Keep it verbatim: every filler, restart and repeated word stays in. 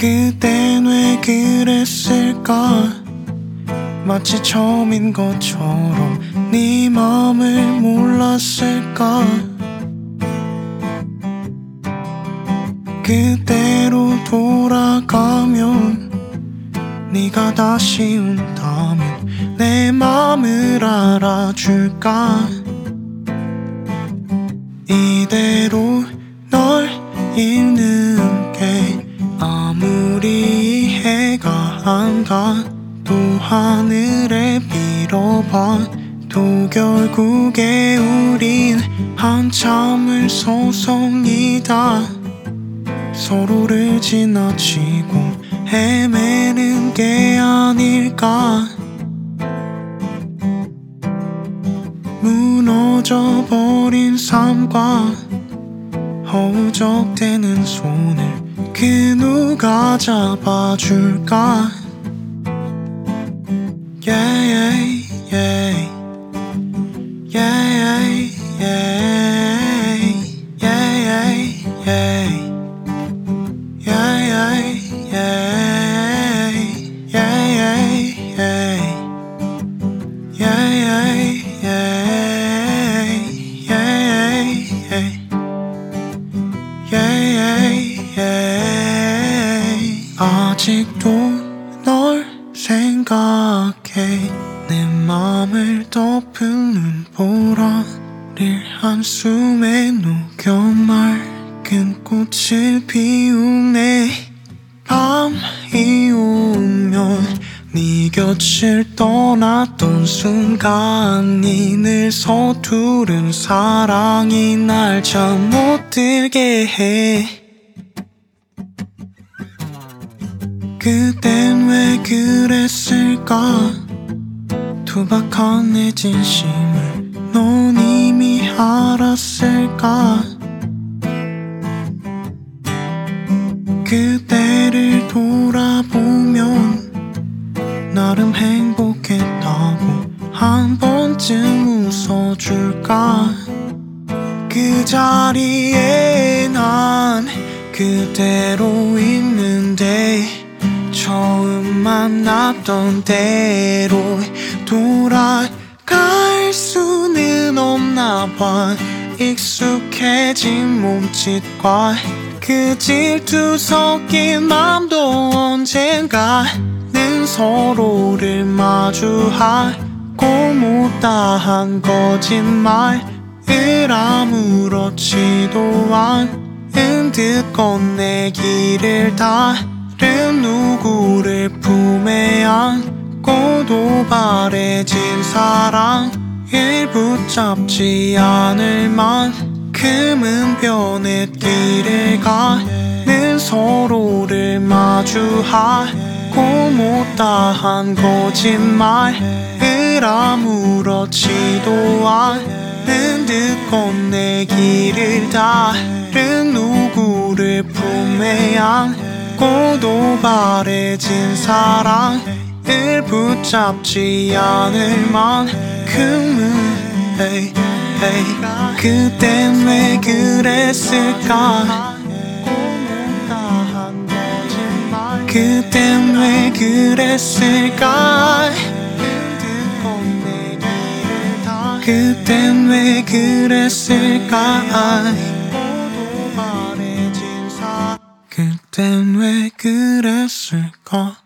그땐 왜 그랬을까? 마치 처음인 것처럼 네 맘을 몰랐을까? 그대로 돌아가면 네가 다시 온다면 내 맘을 알아줄까? 이대로 널 잃는 게 아무리 이해가 안 가 또 하늘에 빌어봐도 결국에 우린 한참을 서성이다 서로를 지나치고 헤매는 게 아닐까. 무너져버린 삶과 허우적대는 손을 그 누가 잡아줄까. Yeah, yeah, yeah, yeah, yeah, yeah, yeah. 아직도 널 생각해 내 맘을 덮은 눈보라를 한숨에 녹여 맑은 꽃을 피우네. 밤이 오면 네 곁을 떠났던 순간이 늘 서투른 사랑이 날 잠 못 들게 해. 그땐 왜 그랬을까? 투박한 내 진심을 넌 이미 알았을까? 그때를 돌아보면 나름 행복했다고 한 번쯤 웃어줄까? 그 자리에 난 그대로 있는데 처음 만났던 때로 돌아갈 수는 없나 봐. 익숙해진 몸짓과 그 질투 섞인 맘도 언젠가는 서로를 마주하고 못다한 거짓말을 아무렇지도 않은 듯 건네기를 다른 누구를 품에 안고도 바래진 사랑을 붙잡지 않을 만큼은 변했기를 가는 서로를 마주하고 못다한 거짓말을 아무렇지도 않은 듯 건네기를 다른 누구를 품에 안고도 바래진 사랑을 붙잡지 않을 만큼은 hey, hey. 그땐 왜 그랬을까? 그땐 왜 그랬을까? 그땐 왜 그랬을까? 그땐 왜 그랬을까?